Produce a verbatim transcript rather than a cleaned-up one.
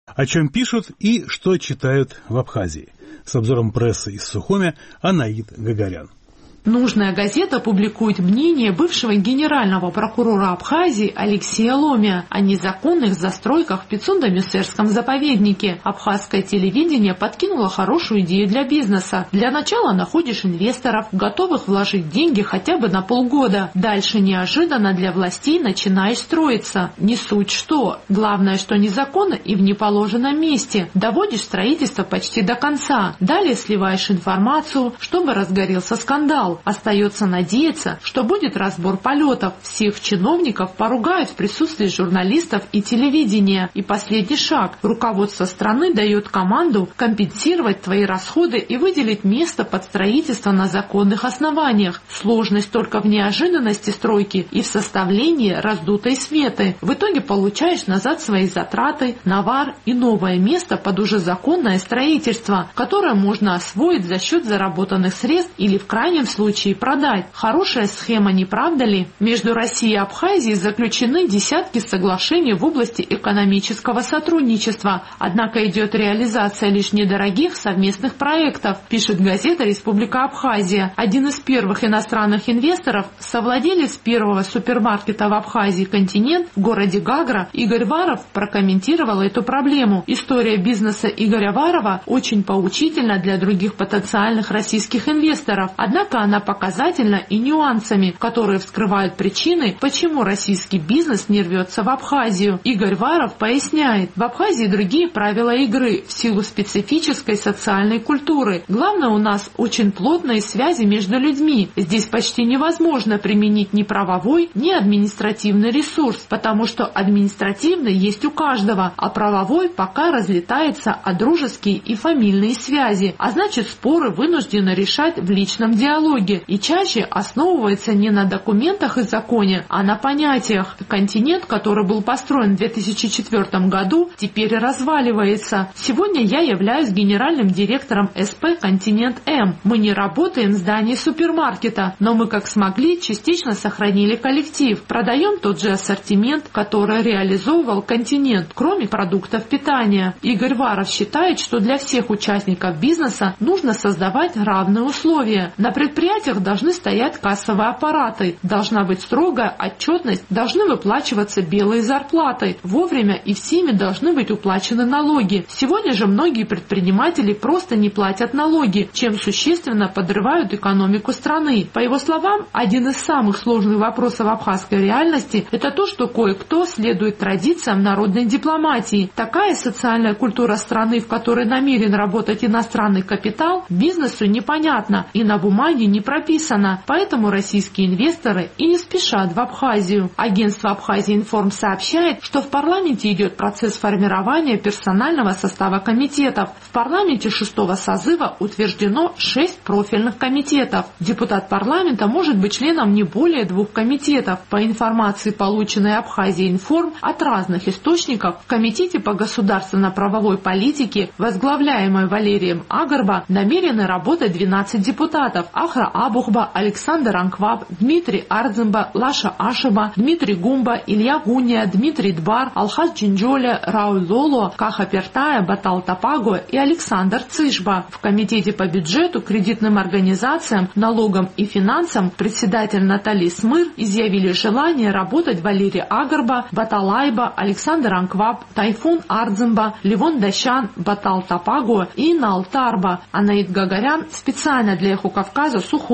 О чем пишут и что читают в Абхазии. С обзором прессы из Сухуми Анаид Гагарян. Нужная газета публикует мнение бывшего генерального прокурора Абхазии Алексея Ломия о незаконных застройках в Пицунда-Мюссерском заповеднике. Абхазское телевидение подкинуло хорошую идею для бизнеса. Для начала находишь инвесторов, готовых вложить деньги хотя бы на полгода. Дальше неожиданно для властей начинаешь строиться. Не суть что. Главное, что незаконно и в неположенном месте. Доводишь строительство почти до конца. Далее сливаешь информацию, чтобы разгорелся скандал. Остается надеяться, что будет разбор полетов. Всех чиновников поругают в присутствии журналистов и телевидения. И последний шаг. Руководство страны дает команду компенсировать твои расходы и выделить место под строительство на законных основаниях. Сложность только в неожиданности стройки и в составлении раздутой сметы. В итоге получаешь назад свои затраты, навар и новое место под уже законное строительство, которое можно освоить за счет заработанных средств или в крайнем случае продать. Хорошая схема, не правда ли? Между Россией и Абхазией заключены десятки соглашений в области экономического сотрудничества. Однако идет реализация лишь недорогих совместных проектов, пишет газета «Республика Абхазия». Один из первых иностранных инвесторов, совладелец первого супермаркета в Абхазии «Континент» в городе Гагра, Игорь Варов прокомментировал эту проблему. История бизнеса Игоря Варова очень поучительна для других потенциальных российских инвесторов. Однако она показательна и нюансами, которые вскрывают причины, почему российский бизнес не рвется в Абхазию. Игорь Варов поясняет, в Абхазии другие правила игры в силу специфической социальной культуры. Главное, у нас очень плотные связи между людьми. Здесь почти невозможно применить ни правовой, ни административный ресурс, потому что административный есть у каждого, а правовой пока разлетается о дружеские и фамильные связи, а значит споры вынуждены решать в личном диалоге и чаще основывается не на документах и законе, а на понятиях. Континент, который был построен в две тысячи четвёртом году, теперь разваливается. Сегодня я являюсь генеральным директором СП «Континент М». Мы не работаем в здании супермаркета, но мы как смогли частично сохранили коллектив. Продаем тот же ассортимент, который реализовывал «Континент», кроме продуктов питания. Игорь Варов считает, что для всех участников бизнеса нужно создавать равные условия. На предприятии должны стоять кассовые аппараты, должна быть строгая отчетность, должны выплачиваться белые зарплаты, вовремя и всеми должны быть уплачены налоги. Сегодня же многие предприниматели просто не платят налоги, чем существенно подрывают экономику страны. По его словам, один из самых сложных вопросов абхазской реальности – это то, что кое-кто следует традициям народной дипломатии. Такая социальная культура страны, в которой намерен работать иностранный капитал, бизнесу непонятна и на бумаге не прописано, поэтому российские инвесторы и не спешат в Абхазию. Агентство Абхазия Информ сообщает, что в парламенте идет процесс формирования персонального состава комитетов. В парламенте шестого созыва утверждено шесть профильных комитетов. Депутат парламента может быть членом не более двух комитетов. По информации, полученной Абхазия Информ от разных источников, в Комитете по государственно-правовой политике, возглавляемой Валерием Агарба, намерены работать двенадцать депутатов. Ахра Абухба, Александр Анкваб, Дмитрий Ардзимба, Лаша Ашеба, Дмитрий Гумба, Илья Гуния, Дмитрий Дбар, Алхаз Джинджоля, Рауль Лоло, Каха Пертая, Батал Тапаго и Александр Цишба. В Комитете по бюджету, кредитным организациям, налогам и финансам председатель Наталья Смыр изъявили желание работать Валерий Агарба, Батал Айба, Александр Анкваб, Тайфун Ардзимба, Ливон Дащан, Батал Тапаго и Нал Тарба. Анаид Гагарян специально для Эхо Кавказа с